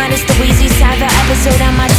minus the Weezy side. The episode on my